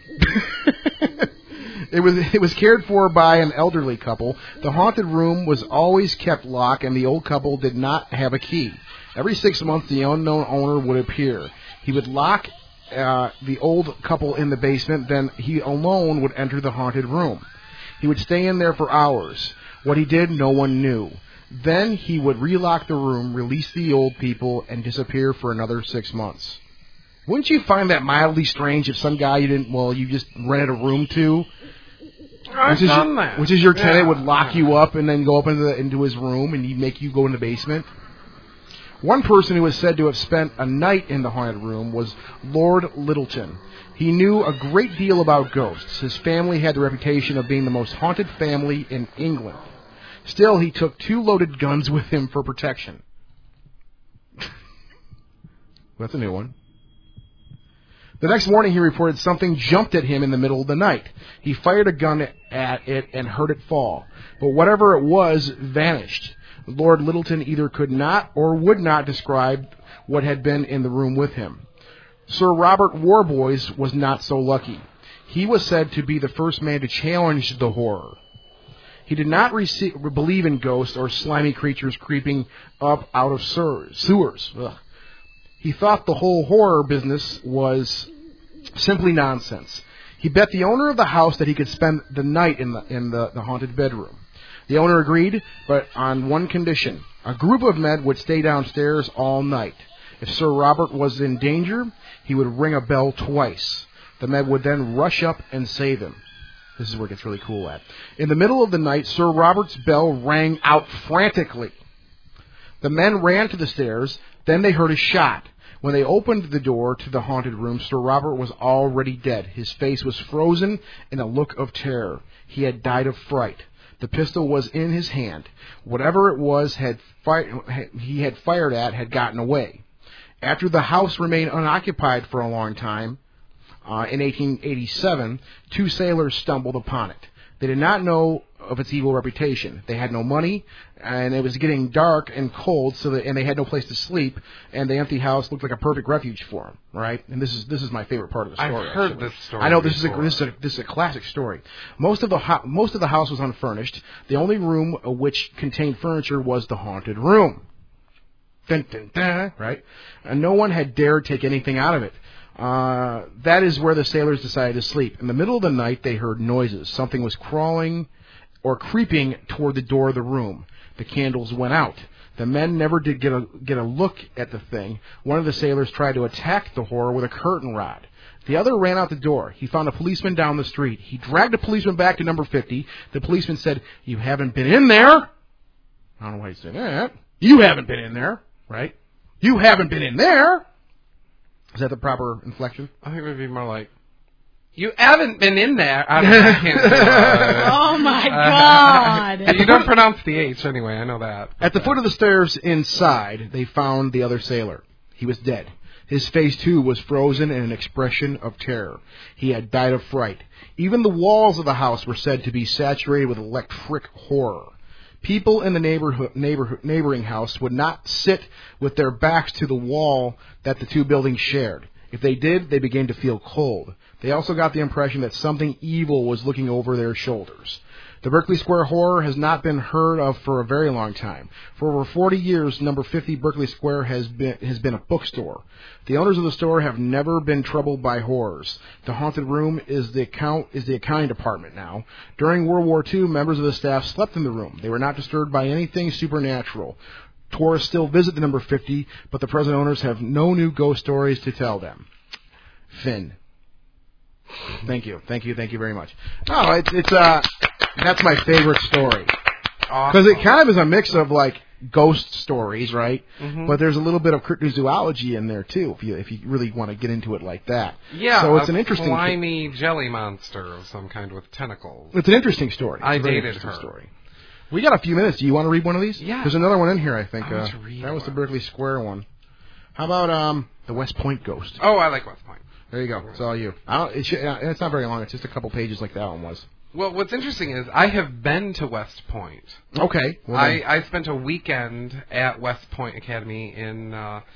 It was cared for by an elderly couple. The haunted room was always kept locked, and the old couple did not have a key. Every 6 months, the unknown owner would appear. He would lock the old couple in the basement, then he alone would enter the haunted room. He would stay in there for hours. What he did, no one knew. Then he would relock the room, release the old people, and disappear for another 6 months. Wouldn't you find that mildly strange if some guy you just rented a room to, which is your tenant, would lock you up and then go up into his room and he'd make you go in the basement? One person who was said to have spent a night in the haunted room was Lord Littleton. He knew a great deal about ghosts. His family had the reputation of being the most haunted family in England. Still, he took 2 loaded guns with him for protection. That's a new one. The next morning, he reported something jumped at him in the middle of the night. He fired a gun at it and heard it fall. But whatever it was vanished. Lord Littleton either could not or would not describe what had been in the room with him. Sir Robert Warboys was not so lucky. He was said to be the first man to challenge the horror. He did not believe in ghosts or slimy creatures creeping up out of sewers. Ugh. He thought the whole horror business was simply nonsense. He bet the owner of the house that he could spend the night in the haunted bedroom. The owner agreed, but on one condition. A group of men would stay downstairs all night. If Sir Robert was in danger, he would ring a bell twice. The men would then rush up and save him. This is where it gets really cool at. In the middle of the night, Sir Robert's bell rang out frantically. The men ran to the stairs. Then they heard a shot. When they opened the door to the haunted room, Sir Robert was already dead. His face was frozen in a look of terror. He had died of fright. The pistol was in his hand. Whatever it was he had fired at had gotten away. After the house remained unoccupied for a long time, in 1887, 2 sailors stumbled upon it. They did not know of its evil reputation. They had no money, and it was getting dark and cold, and they had no place to sleep, and the empty house looked like a perfect refuge for them, right? And this is my favorite part of the story. I've heard this story. I know before. this is a classic story. Most of the house was unfurnished. The only room which contained furniture was the haunted room. Dun, dun, dun, right? And no one had dared take anything out of it. That is where the sailors decided to sleep. In the middle of the night, they heard noises. Something was crawling or creeping toward the door of the room. The candles went out. The men never did get a look at the thing. One of the sailors tried to attack the horror with a curtain rod. The other ran out the door. He found a policeman down the street. He dragged the policeman back to number 50. The policeman said, "You haven't been in there." I don't know why he said that. You haven't been in there, right? You haven't been in there. Is that the proper inflection? I think it would be more like, "You haven't been in there." I can't do Oh, my God. You don't pronounce the H anyway, I know that. At the foot of the stairs inside, they found the other sailor. He was dead. His face, too, was frozen in an expression of terror. He had died of fright. Even the walls of the house were said to be saturated with electric horror. People in the neighboring house would not sit with their backs to the wall that the 2 buildings shared. If they did, they began to feel cold. They also got the impression that something evil was looking over their shoulders. The Berkeley Square horror has not been heard of for a very long time. For over 40 years, number 50 Berkeley Square has been a bookstore. The owners of the store have never been troubled by horrors. The haunted room is the accounting department now. During World War II, members of the staff slept in the room. They were not disturbed by anything supernatural. Tourists still visit the number 50, but the present owners have no new ghost stories to tell them. Finn. Thank you very much. No, that's my favorite story. Because it kind of is a mix of like ghost stories, right? Mm-hmm. But there's a little bit of cryptozoology in there too, if you really want to get into it like that. Yeah, so it's an interesting slimy jelly monster of some kind with tentacles. It's an interesting story. I dated her. Story. We got a few minutes. Do you want to read one of these? Yeah. There's another one in here, I think. I want to read that was one. the Berkeley Square one. How about the West Point ghost? Oh, I like West Point. There you go. It's all you. It's not very long. It's just a couple pages like that one was. Well, what's interesting is I have been to West Point. Okay. Well, I spent a weekend at West Point Academy in,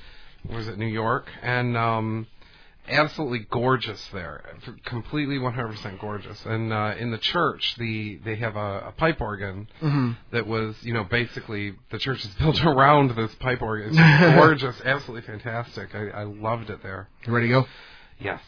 New York? And absolutely gorgeous there. Completely 100% gorgeous. And in the church, they have a pipe organ that was, basically the church is built around this pipe organ. It's gorgeous, absolutely fantastic. I loved it there. You ready to go? Yes.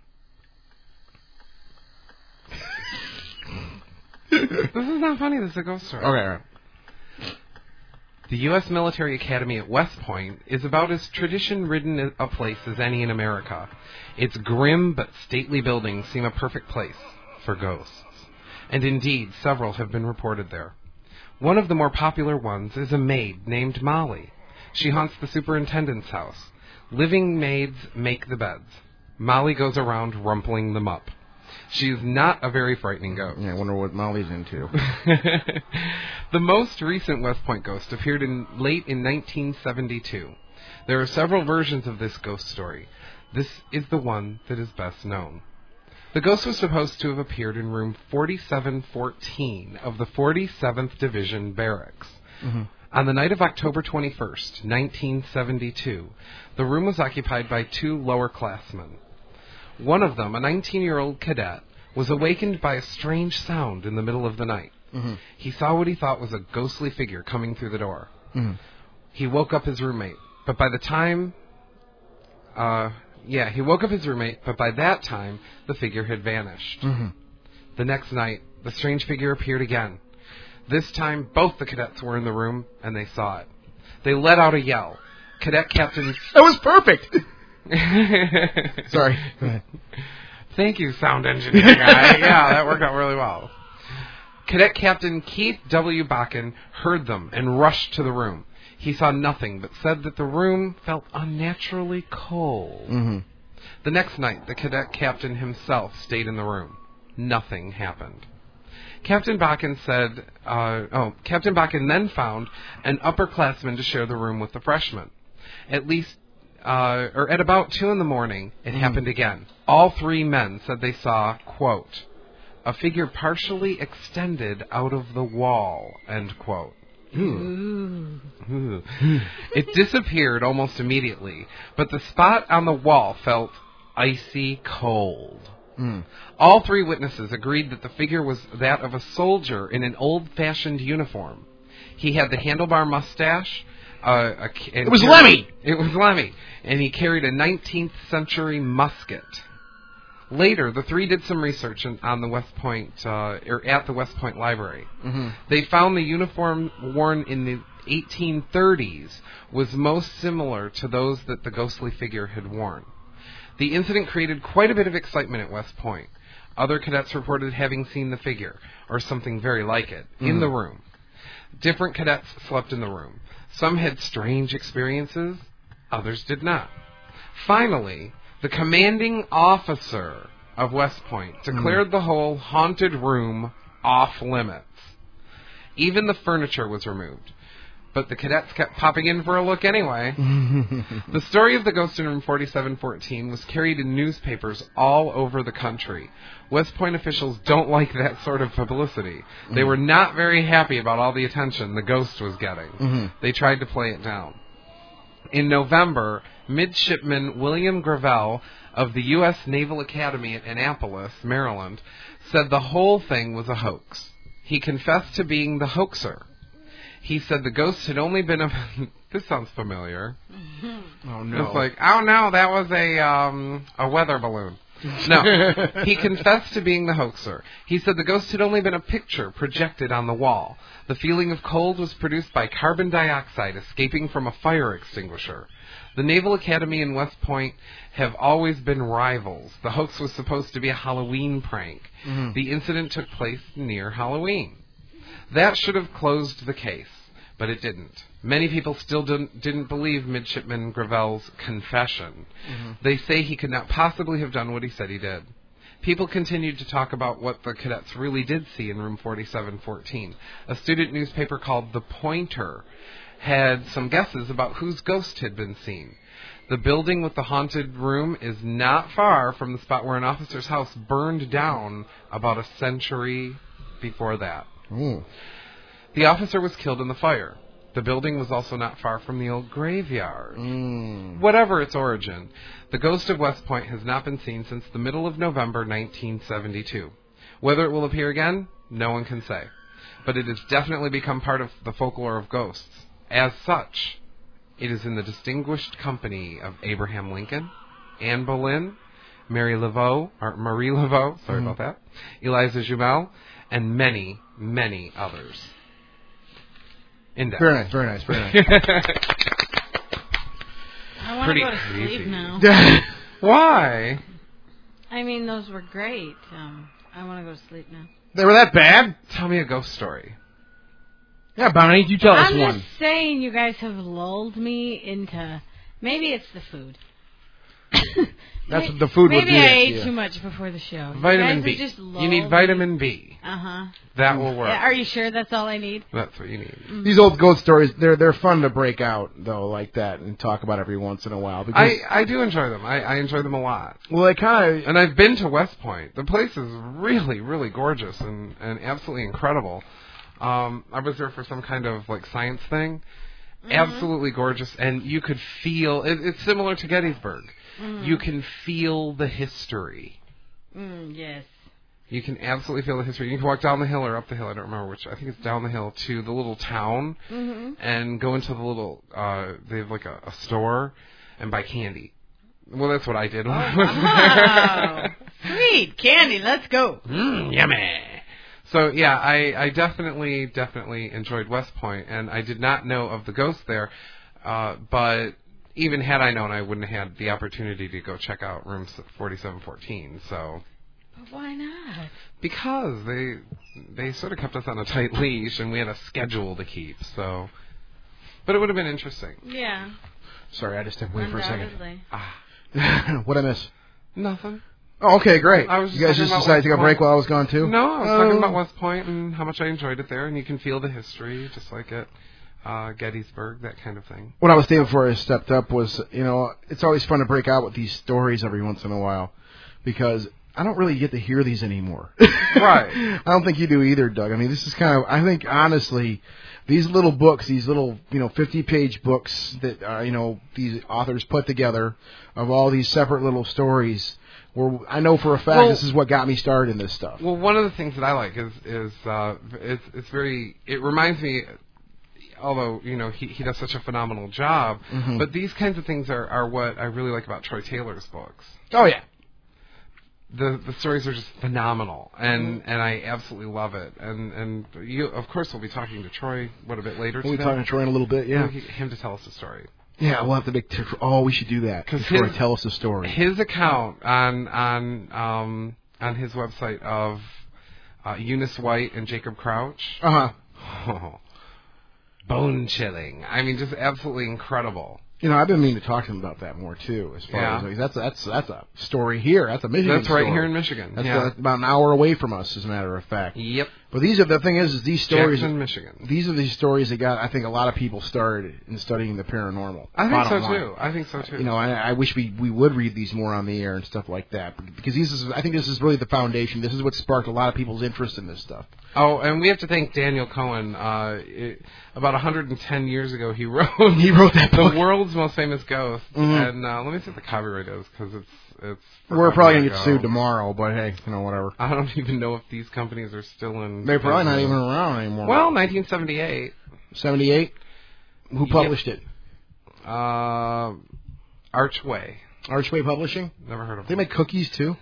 This is not funny. This is a ghost story. Okay, all right. The U.S. Military Academy at West Point is about as tradition-ridden a place as any in America. Its grim but stately buildings seem a perfect place for ghosts. And indeed, several have been reported there. One of the more popular ones is a maid named Molly. She haunts the superintendent's house. Living maids make the beds. Molly goes around rumpling them up. She is not a very frightening ghost. Yeah, I wonder what Molly's into. The most recent West Point ghost appeared late in 1972. There are several versions of this ghost story. This is the one that is best known. The ghost was supposed to have appeared in room 4714 of the 47th Division Barracks. Mm-hmm. On the night of October 21st, 1972, the room was occupied by 2 lower-classmen. One of them, a 19-year-old cadet, was awakened by a strange sound in the middle of the night. Mm-hmm. He saw what he thought was a ghostly figure coming through the door. Mm-hmm. He woke up his roommate, but by the time... he woke up his roommate, but by that time, the figure had vanished. Mm-hmm. The next night, the strange figure appeared again. This time, both the cadets were in the room, and they saw it. They let out a yell. Cadet Captain... That was perfect! Sorry. Go ahead. Thank you, sound engineer guy. Yeah, that worked out really well. Cadet Captain Keith W. Bakken heard them and rushed to the room. He saw nothing, but said that the room felt unnaturally cold. Mm-hmm. The next night, the cadet captain himself stayed in the room. Nothing happened. Captain Bakken then found an upperclassman to share the room with the freshman. At about 2 a.m, it happened again. All 3 men said they saw, quote, a figure partially extended out of the wall, end quote. Ooh. It disappeared almost immediately, but the spot on the wall felt icy cold. All 3 witnesses agreed that the figure was that of a soldier in an old-fashioned uniform. He had the handlebar mustache. It was Lemmy! It was Lemmy. And he carried a 19th century musket. Later, the 3 did some research on the West Point, at the West Point Library. Mm-hmm. They found the uniform worn in the 1830s was most similar to those that the ghostly figure had worn. The incident created quite a bit of excitement at West Point. Other cadets reported having seen the figure, or something very like it, in the room. Different cadets slept in the room. Some had strange experiences, others did not. Finally, the commanding officer of West Point declared the whole haunted room off limits. Even the furniture was removed, but the cadets kept popping in for a look anyway. The story of the ghost in room 4714 was carried in newspapers all over the country. West Point officials don't like that sort of publicity. They were not very happy about all the attention the ghost was getting. They tried to play it down. In November, Midshipman William Gravel of the U.S. Naval Academy at Annapolis, Maryland, said the whole thing was a hoax. He confessed to being the hoaxer. He said the ghost had only been this sounds familiar. Oh, no. It's like, oh, no, that was a weather balloon. No, he confessed to being the hoaxer. He said the ghost had only been a picture projected on the wall. The feeling of cold was produced by carbon dioxide escaping from a fire extinguisher. The Naval Academy and West Point have always been rivals. The hoax was supposed to be a Halloween prank. The incident took place near Halloween. That should have closed the case, but it didn't. Many people still didn't believe Midshipman Gravel's confession. They say he could not possibly have done what he said he did. People continued to talk about what the cadets really did see in room 4714. A student newspaper called The Pointer had some guesses about whose ghost had been seen. The building with the haunted room is not far from the spot where an officer's house burned down about a century before that. The officer was killed in the fire. The building was also not far from the old graveyard. Whatever its origin, the ghost of West Point has not been seen since the middle of November 1972. Whether it will appear again, no one can say. But it has definitely become part of the folklore of ghosts. As such, it is in the distinguished company of Abraham Lincoln, Anne Boleyn, Marie Laveau, sorry about that, Eliza Jumel, and many, many others. Index. Very nice, very nice, very nice. I want to go to sleep now. Why? I mean, those were great. I want to go to sleep now. They were that bad? Tell me a ghost story. Yeah, Bonnie, you tell us I'm one. just saying you guys have lulled me into... Maybe it's the food. That's what the food would be. Maybe I ate too much before the show. Vitamin you B. Just You need vitamin B. Uh-huh. That will work. Are you sure that's all I need? That's what you need. These old ghost stories, they're fun to break out, though, like that, and talk about every once in a while. Because I do enjoy them. I enjoy them a lot. Well, they kind of... And I've been to West Point. The place is really, really gorgeous and absolutely incredible. I was there for some kind of, like, science thing. Absolutely gorgeous. And you could feel... It's similar to Gettysburg. You can feel the history. Yes. You can absolutely feel the history. You can walk down the hill or up the hill. I don't remember which. I think it's down the hill to the little town and go into the little... they have like a store and buy candy. Well, that's what I did when I was there. Sweet. Candy. Let's go. Yummy. So, yeah, I definitely enjoyed West Point, and I did not know of the ghost there, but even had I known, I wouldn't have had the opportunity to go check out room 4714, so... But why not? Because they sort of kept us on a tight leash, and we had a schedule to keep, so... But it would have been interesting. Yeah. Sorry, I just stepped away for a second. Undoubtedly. What'd I miss? Nothing. Oh, okay, great. I was You guys just decided to take a break while I was gone, too? No, I was talking about West Point and how much I enjoyed it there, and you can feel the history, just like at Gettysburg, that kind of thing. What I was saying before I stepped up was, it's always fun to break out with these stories every once in a while, because I don't really get to hear these anymore. Right. I don't think you do either, Doug. I mean, this is kind of, I think, honestly, these little books, these little, 50-page books that, these authors put together of all these separate little stories, where I know for a fact this is what got me started in this stuff. Well, one of the things that I like is it's very, it reminds me, although, he does such a phenomenal job, but these kinds of things are what I really like about Troy Taylor's books. Oh, yeah. The stories are just phenomenal, and I absolutely love it. And you, of course, we'll be talking to Troy a bit later. We'll be talking to Troy in a little bit, yeah. We'll get him to tell us a story. Yeah, we'll have to make. We should do that. Because Troy tell us a story. His account on his website of Eunice White and Jacob Crouch. Bone chilling. I mean, just absolutely incredible. I've been meaning to talk to him about that more too. As far as that's a story here. That's a Michigan. That's right here in Michigan. That's about an hour away from us, as a matter of fact. Yep. But the thing is these stories. Jackson, Michigan. These are these stories that got, I think, a lot of people started in studying the paranormal. I think so too. I wish we would read these more on the air and stuff like that, because I think this is really the foundation. This is what sparked a lot of people's interest in this stuff. Oh, and we have to thank Daniel Cohen. About 110 years ago, he wrote that book, The World's Most Famous Ghost. And let me see what the copyright is, because it's. We're probably gonna get sued tomorrow, but hey, whatever. I don't even know if these companies are still in. They're probably not even around anymore. Well, 1978. 78. Who published it? Archway. Archway Publishing. Never heard of them. They make cookies too.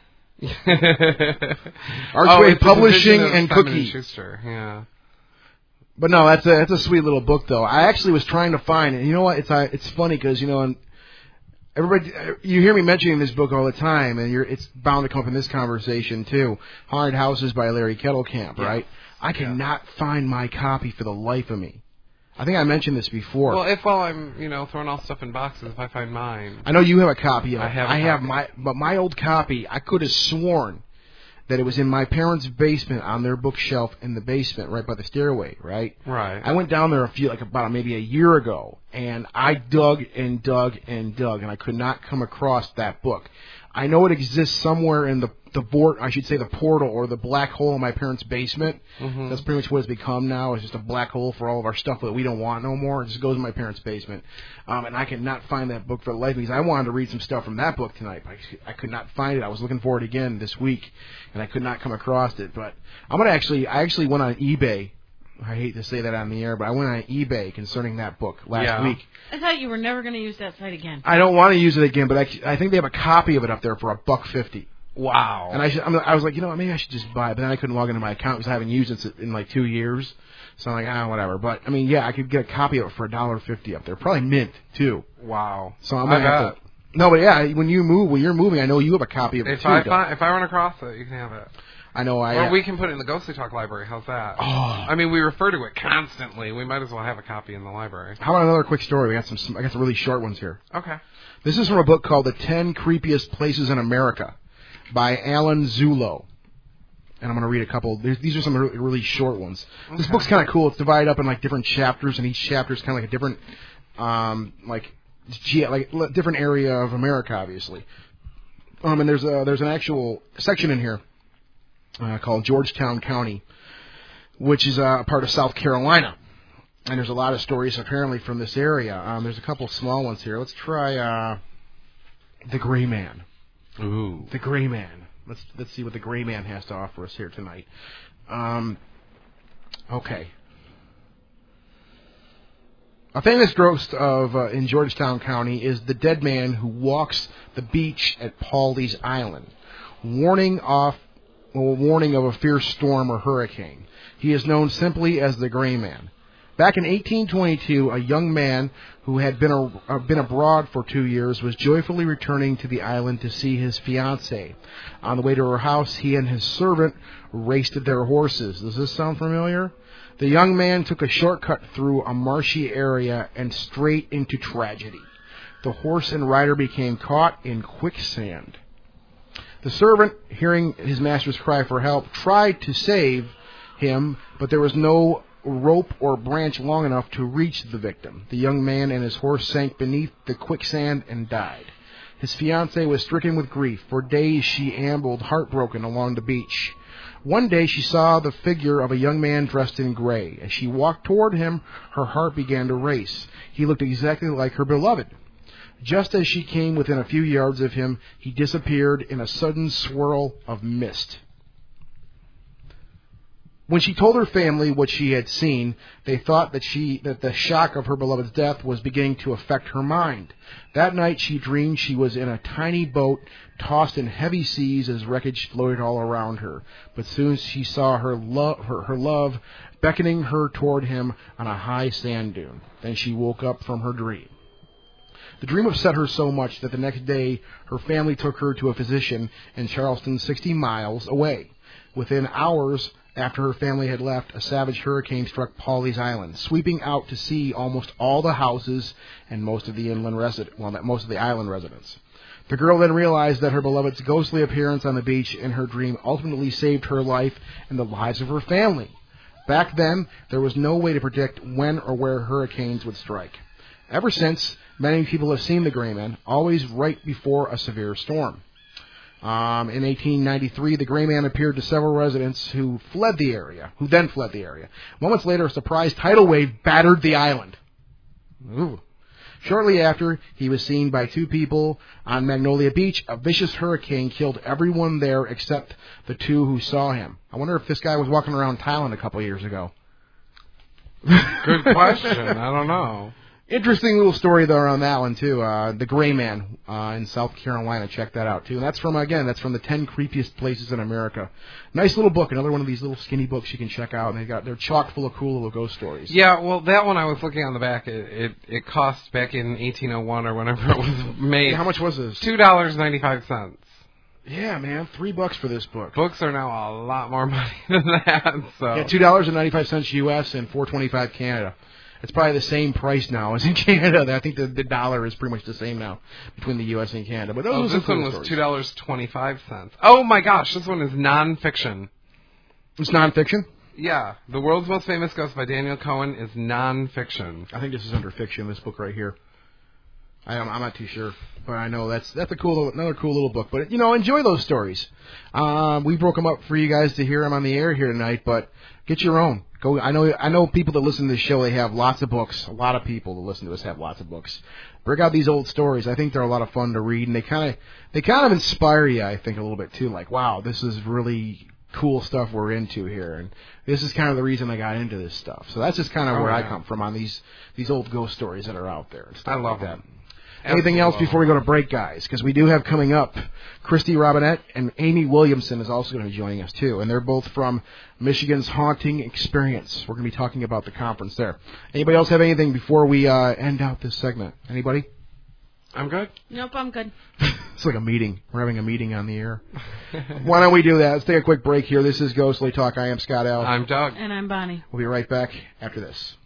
Archway Publishing and cookies. Schuster, yeah. But no, that's a sweet little book though. I actually was trying to find it. You know what? It's funny because and everybody, you hear me mentioning this book all the time, and it's bound to come up in this conversation too. Haunted Houses by Larry Kettlecamp, right? I cannot find my copy for the life of me. I think I mentioned this before. Well, while I'm throwing all stuff in boxes, if I find mine, I know you have a copy of it. I have my old copy. I could have sworn that it was in my parents' basement on their bookshelf in the basement, right by the stairway, right? Right. I went down there about maybe a year ago, and I dug and dug and dug, and I could not come across that book. I know it exists somewhere in the portal or the black hole in my parents' basement. Mm-hmm. That's pretty much what it's become now. It's just a black hole for all of our stuff that we don't want no more. It just goes in my parents' basement. And I cannot find that book for the life, because I wanted to read some stuff from that book tonight, but I could not find it. I was looking for it again this week, and I could not come across it. But I actually went on eBay. I hate to say that on the air, but I went on eBay concerning that book last week. I thought you were never going to use that site again. I don't want to use it again, but I think they have a copy of it up there for $1.50. Wow. And I was like, maybe I should just buy it, but then I couldn't log into my account because I haven't used it in like 2 years. So I'm like, whatever. But, I could get a copy of it for $1.50 up there. Probably mint, too. Wow. So I'm going to have to... No, but yeah, when you're moving, I know you have a copy of it, too. If I run across it, you can have it. I know Or we can put it in the Ghostly Talk library. How's that? Oh. We refer to it constantly. We might as well have a copy in the library. How about another quick story? I got some really short ones here. Okay. This is from a book called The 10 Creepiest Places in America by Alan Zulo. And I'm going to read a couple. These are some really short ones. Okay. This book's kind of cool. It's divided up in like different chapters, and each chapter is kind of like a different, different area of America, obviously. And there's an actual section in here called Georgetown County, which is a part of South Carolina. And there's a lot of stories apparently from this area. There's a couple small ones here. Let's try the Gray Man. Ooh. The Gray Man. Let's see what the Gray Man has to offer us here tonight. Okay. A famous ghost in Georgetown County is the dead man who walks the beach at Pawleys Island, warning of a fierce storm or hurricane. He is known simply as the Gray Man. Back in 1822, a young man who had been abroad for 2 years was joyfully returning to the island to see his fiancée. On the way to her house, he and his servant raced their horses. Does this sound familiar? The young man took a shortcut through a marshy area and straight into tragedy. The horse and rider became caught in quicksand. The servant, hearing his master's cry for help, tried to save him, but there was no rope or branch long enough to reach the victim. The young man and his horse sank beneath the quicksand and died. His fiancée was stricken with grief. For days she ambled, heartbroken, along the beach. One day she saw the figure of a young man dressed in gray. As she walked toward him, her heart began to race. He looked exactly like her beloved. Just as she came within a few yards of him, he disappeared in a sudden swirl of mist. When she told her family what she had seen, they thought that the shock of her beloved's death was beginning to affect her mind. That night she dreamed she was in a tiny boat tossed in heavy seas as wreckage floated all around her. But soon she saw her love beckoning her toward him on a high sand dune. Then she woke up from her dream. The dream upset her so much that the next day her family took her to a physician in Charleston, 60 miles away. Within hours after her family had left, a savage hurricane struck Pawleys Island, sweeping out to sea almost all the houses and most of the island residents. The girl then realized that her beloved's ghostly appearance on the beach in her dream ultimately saved her life and the lives of her family. Back then, there was no way to predict when or where hurricanes would strike. Ever since, many people have seen the Gray Man, always right before a severe storm. In 1893, the Gray Man appeared to several residents who then fled the area. Moments later, a surprise tidal wave battered the island. Ooh. Shortly after, he was seen by two people on Magnolia Beach. A vicious hurricane killed everyone there except the two who saw him. I wonder if this guy was walking around Thailand a couple of years ago. Good question. I don't know. Interesting little story though on that one too. The Gray Man in South Carolina. Check that out too. And that's from the 10 Creepiest Places in America. Nice little book. Another one of these little skinny books you can check out. And they're chock full of cool little ghost stories. Yeah, well, that one I was looking on the back. It cost back in 1801 or whenever it was made. Yeah, how much was this? $2.95. Yeah, man, $3 for this book. Books are now a lot more money than that. So yeah, $2.95 US and $4.25 Canada. It's probably the same price now as in Canada. I think the dollar is pretty much the same now between the U.S. and Canada. But this one was $2.25. Oh my gosh, this one is nonfiction. It's nonfiction? Yeah, The World's Most Famous Ghost by Daniel Cohen is nonfiction. I think this is under fiction. This book right here. I'm not too sure, but I know that's another cool little book. But enjoy those stories. We broke them up for you guys to hear them on the air here tonight. But get your own. Go. I know people that listen to this show. They have lots of books. A lot of people that listen to us have lots of books. Break out these old stories. I think they're a lot of fun to read, and they kind of inspire you. I think a little bit too. Like, wow, this is really cool stuff we're into here, and this is kind of the reason I got into this stuff. So that's just kind of where I come from on these old ghost stories that are out there. And stuff I love like that. them. Anything else before we go to break, guys? Because we do have coming up, Christy Robinette and Amy Williamson is also going to be joining us, too. And they're both from Michigan's Haunting Experience. We're going to be talking about the conference there. Anybody else have anything before we end out this segment? Anybody? I'm good. Nope, I'm good. It's like a meeting. We're having a meeting on the air. Why don't we do that? Let's take a quick break here. This is Ghostly Talk. I am Scott L. I'm Doug. And I'm Bonnie. We'll be right back after this.